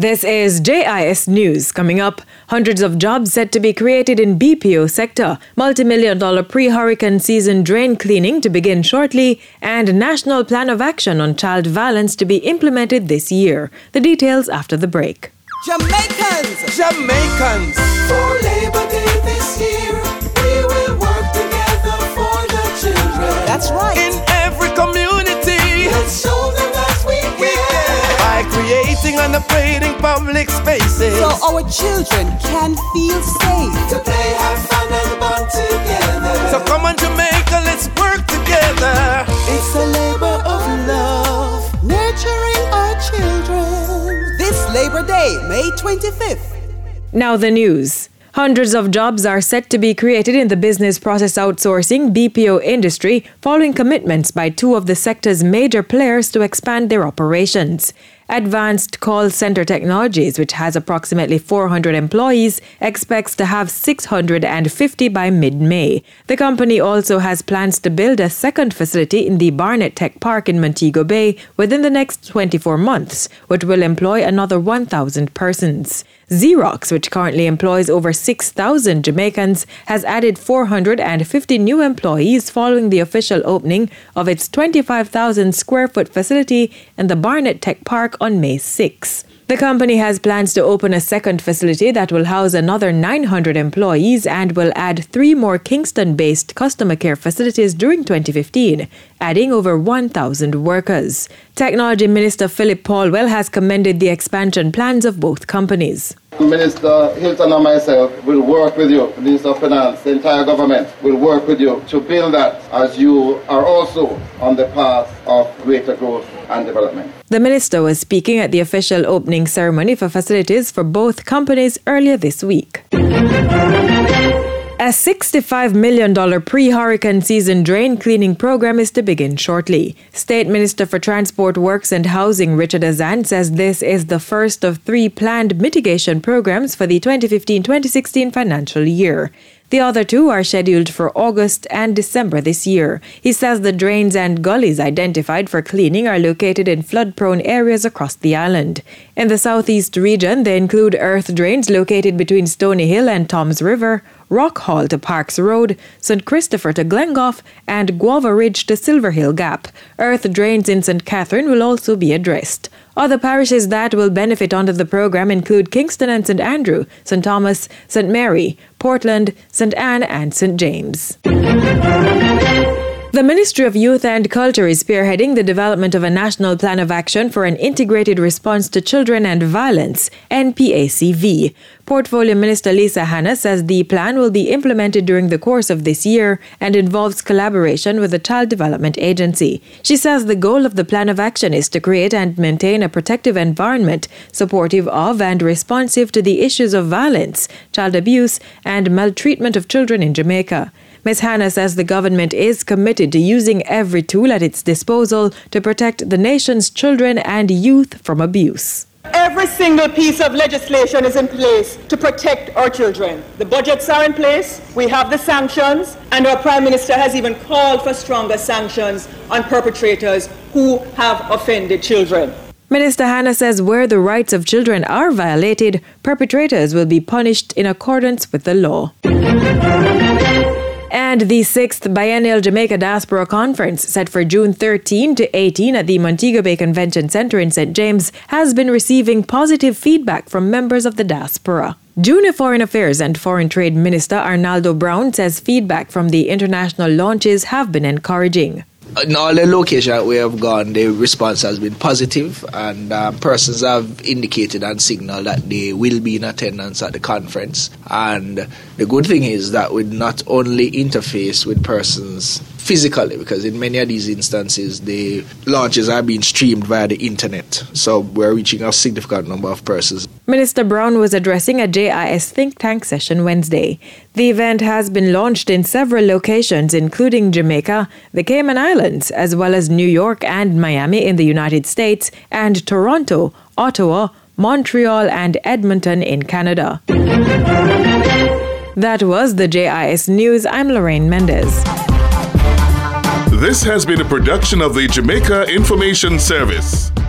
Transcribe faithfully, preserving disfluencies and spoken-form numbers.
This is J I S News. Coming up, hundreds of jobs set to be created in B P O sector, multi-million dollar pre-hurricane season drain cleaning to begin shortly, and national plan of action on child violence to be implemented this year. The details after the break. Jamaicans! Jamaicans! For Labor Day this year, we will work together for the children. That's right. In every community, let's show them that we care. By creating and upgrading public spaces, so our children can feel safe. To play, have fun, and bond together. So come on, Jamaica, let's work together. It's a labor of love, nurturing our children. This Labor Day, May twenty-fifth. Now the news. Hundreds of jobs are set to be created in the business process outsourcing B P O industry following commitments by two of the sector's major players to expand their operations. Advanced Call Center Technologies, which has approximately four hundred employees, expects to have six hundred fifty by mid-May. The company also has plans to build a second facility in the Barnett Tech Park in Montego Bay within the next twenty-four months, which will employ another one thousand persons. Xerox, which currently employs over six thousand Jamaicans, has added four hundred fifty new employees following the official opening of its twenty-five thousand square foot facility in the Barnett Tech Park on May sixth. The company has plans to open a second facility that will house another nine hundred employees and will add three more Kingston-based customer care facilities during twenty fifteen, adding over one thousand workers. Technology Minister Philip Paulwell has commended the expansion plans of both companies. Minister Hilton and myself will work with you, Minister of Finance, the entire government will work with you to build that, as you are also on the path of greater growth and development. The minister was speaking at the official opening ceremony for facilities for both companies earlier this week. A sixty-five million dollars pre-hurricane season drain cleaning program is to begin shortly. State Minister for Transport Works and Housing Richard Azan says this is the first of three planned mitigation programs for the twenty fifteen twenty sixteen financial year. The other two are scheduled for August and December this year. He says the drains and gullies identified for cleaning are located in flood-prone areas across the island. In the southeast region, they include earth drains located between Stony Hill and Toms River, Rock Hall to Parks Road, Saint Christopher to Glengoff, and Guava Ridge to Silver Hill Gap. Earth drains in Saint Catherine will also be addressed. Other parishes that will benefit under the program include Kingston and Saint Andrew, Saint Thomas, Saint Mary, Portland, Saint Anne, and Saint James. The Ministry of Youth and Culture is spearheading the development of a national plan of action for an integrated response to children and violence, N P A C V. Portfolio Minister Lisa Hanna says the plan will be implemented during the course of this year and involves collaboration with the Child Development Agency. She says the goal of the plan of action is to create and maintain a protective environment supportive of and responsive to the issues of violence, child abuse, and maltreatment of children in Jamaica. Miz Hanna says the government is committed to using every tool at its disposal to protect the nation's children and youth from abuse. Every single piece of legislation is in place to protect our children. The budgets are in place, we have the sanctions, and our Prime Minister has even called for stronger sanctions on perpetrators who have offended children. Minister Hanna says where the rights of children are violated, perpetrators will be punished in accordance with the law. And the sixth Biennial Jamaica Diaspora Conference, set for June thirteenth to eighteenth at the Montego Bay Convention Centre in Saint James, has been receiving positive feedback from members of the diaspora. Junior Foreign Affairs and Foreign Trade Minister Arnaldo Brown says feedback from the international launches have been encouraging. In all the locations we have gone, the response has been positive, and um, persons have indicated and signaled that they will be in attendance at the conference. And the good thing is that we not only interface with persons physically, because in many of these instances, the launches are being streamed via the internet. So we're reaching a significant number of persons. Minister Brown was addressing a J I S think tank session Wednesday. The event has been launched in several locations, including Jamaica, the Cayman Islands, as well as New York and Miami in the United States, and Toronto, Ottawa, Montreal, and Edmonton in Canada. That was the J I S News. I'm Lorraine Mendez. This has been a production of the Jamaica Information Service.